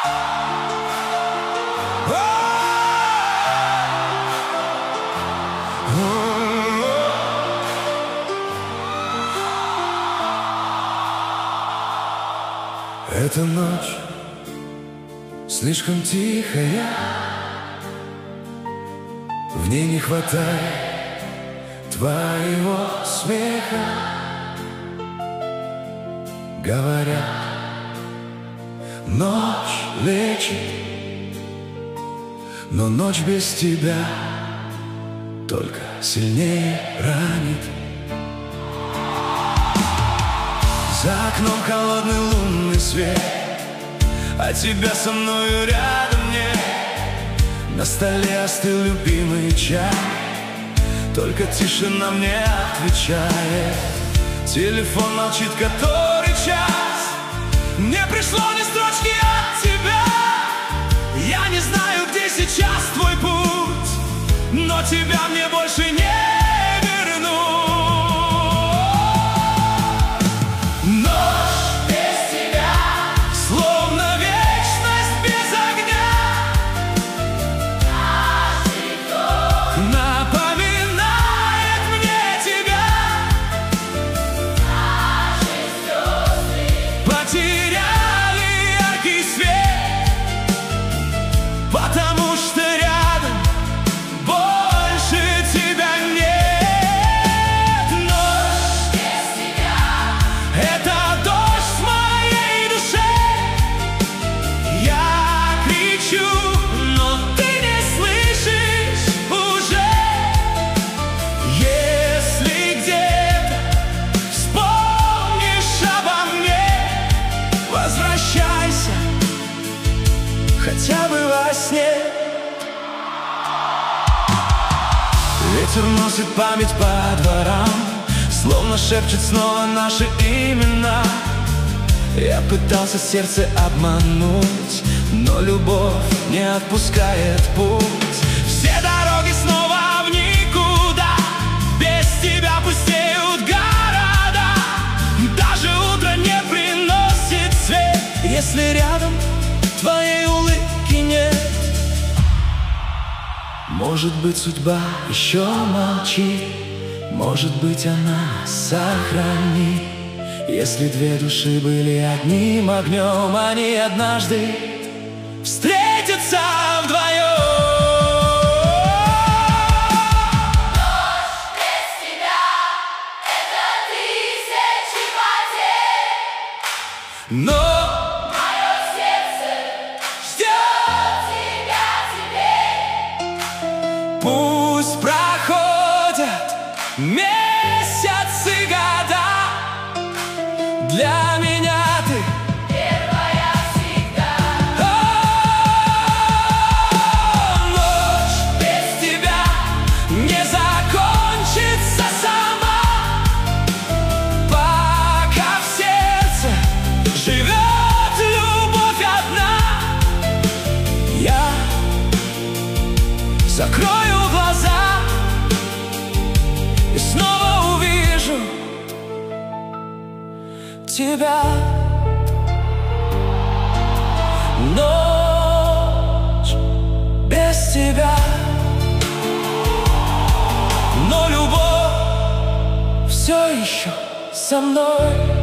Эта ночь слишком тихая, в ней не хватает твоего смеха. Говорят, ночь лечит, но ночь без тебя только сильнее ранит. За окном холодный лунный свет, а тебя со мною рядом нет. На столе остыл любимый чай, только тишина мне отвечает. Телефон молчит который час, не пришло ни строчки от тебя. Я не знаю, где сейчас твой путь, но тебя мне больше не вернуть. Потому что рядом больше тебя нет. Ночь без тебя — это дождь в моей душе. Я кричу, но ты не слышишь уже. Если где-то вспомнишь обо мне, возвращайся хотя бы во сне. Ветер носит память по дворам, словно шепчет снова наши имена. Я пытался сердце обмануть, но любовь не отпускает путь. Все дороги снова в никуда, без тебя пустеют города. Даже утро не приносит свет, если рядом твоей улыбки нет. Может быть, судьба еще молчит, может быть, она сохранит. Если две души были одним огнем, они однажды встретятся вдвоем. Но мое сердце ждет тебя теперь. Пусть проходят месяцы, года, для меня ты Первая всегда. Ночь без тебя не закончится сама, пока в сердце живет любовь одна. Я закрою глаза и снова увижу тебя. Ночь без тебя, но любовь все еще со мной.